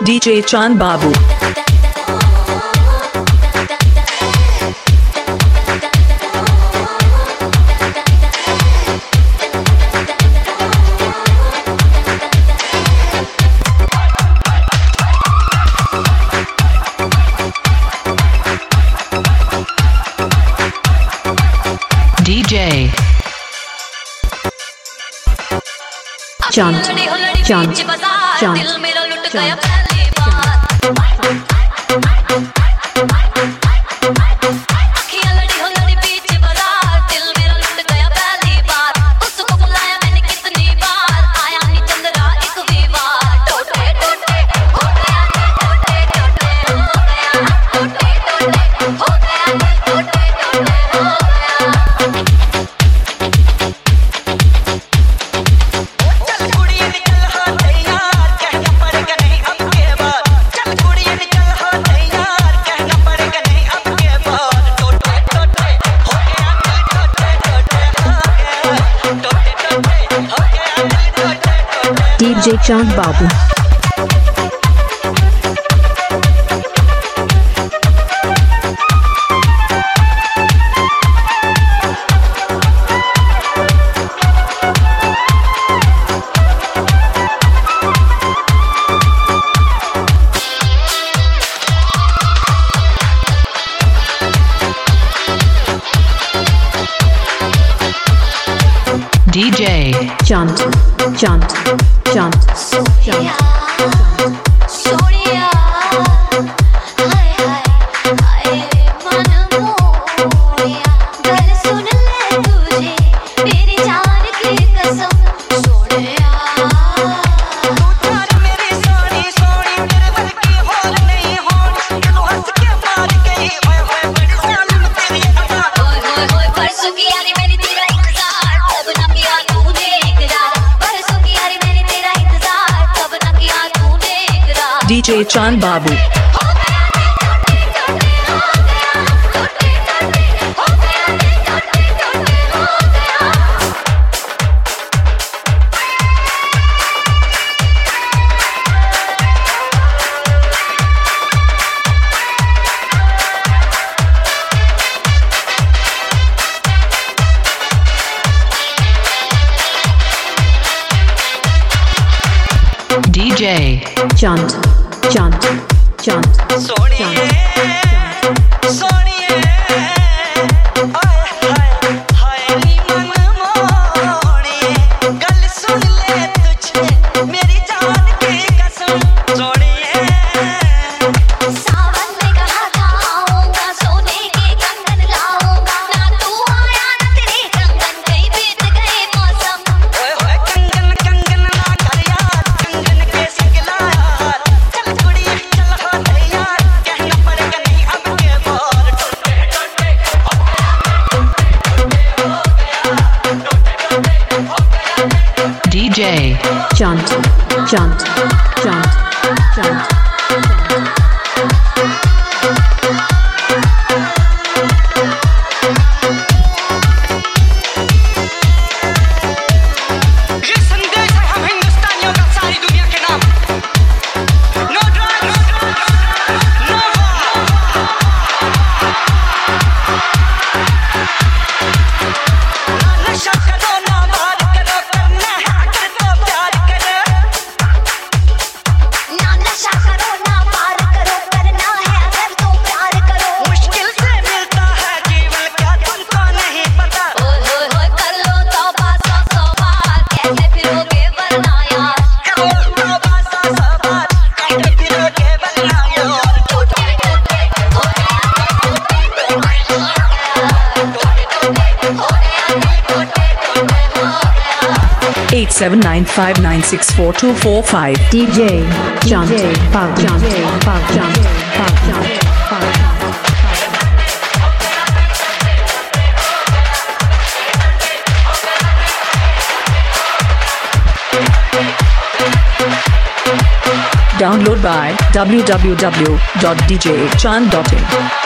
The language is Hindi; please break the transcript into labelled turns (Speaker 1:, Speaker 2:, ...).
Speaker 1: DJ Chand Babu.
Speaker 2: DJ
Speaker 3: Chant, chant, chant,
Speaker 4: दिल मेरा लुट गया
Speaker 3: chant.
Speaker 4: पहली बार अखियां लड़ी हो लड़ी बीच बाजार दिल मेरा लुट गया पहली बार उसको बुलाया मैंने कितनी बार आया नहीं चंद्रा एक भी बार टोटे टोटे हो गया टोटे टोटे हो गया टोटे टोटे हो गया टोटे टोटे हो गया
Speaker 3: DJ Chand Babu.
Speaker 2: DJ
Speaker 3: Chant, chant, chant, chant.
Speaker 4: Sonia हाय हाय हाय मन मोरिया गल सुन ले तुझे मेरी जान की कसम सोनिया
Speaker 5: तू तार मेरी सोनी सोनी तेरे दिल की होल नहीं होनी तू हंस के मार गई ओए ओए बड़ी जालिम तेरी अदा
Speaker 4: ओए ओए ओए परसों की यारी मैंने तेरा इंतजार तब ना किया तूने इकरार परसों की यारी मैंने तेरा इंतजार तब ना किया तूने इकरार
Speaker 1: DJ Chand Babu.
Speaker 4: हो गया टोटे टोटे हो गया टोटे टोटे हो गया टोटे टोटे हो गया
Speaker 2: DJ
Speaker 3: Chant, chant, chant.
Speaker 5: सोनिए सोनिए ओए हाय हाय नी मन मोरिए गल सुन ले तुझे मेरी जान की कसम सोनिए
Speaker 4: सावन में कहा था आऊंगा सोने के कंगन लाऊंगा ना तू आया ना तेरे कंगन कहीं बीत गए मौसम
Speaker 5: ओए होए कंगन कंगन ना कर यार कंगन के सगला यार चल कुड़ी चल हो दे यार कहना पड़ेगा नहीं अब के बार टोटे टोटे हो गया
Speaker 2: DJ
Speaker 3: Chant, chant, chant, chant.
Speaker 5: ये संदेश है हम हिंदुस्तानियों का सारी दुनिया के नाम नो ड्रग्स नो नशा करो ना मार करो करना है अगर तो प्यार करो
Speaker 4: ना नशा करो ना मार करो करना है अगर तो प्यार करो
Speaker 5: मुश्किल से मिलता है जीवन क्या तुमको नहीं पता
Speaker 4: ओए ओए ओए कर लो तौबा सौ सौ बार कैसे फिरोगे वरना यार
Speaker 5: करो तौबा सा सवार कहते फिरोगे वरना यार
Speaker 4: टोटे टोटे हो गया टोटे टोटे हो गया टोटे टोटे हो गया टोटे टोटे हो गया
Speaker 1: 8795964245.
Speaker 3: DJ Chant Babu. Chant Babu. Chant Babu. Chant Babu.
Speaker 1: Download by www.djchand.in.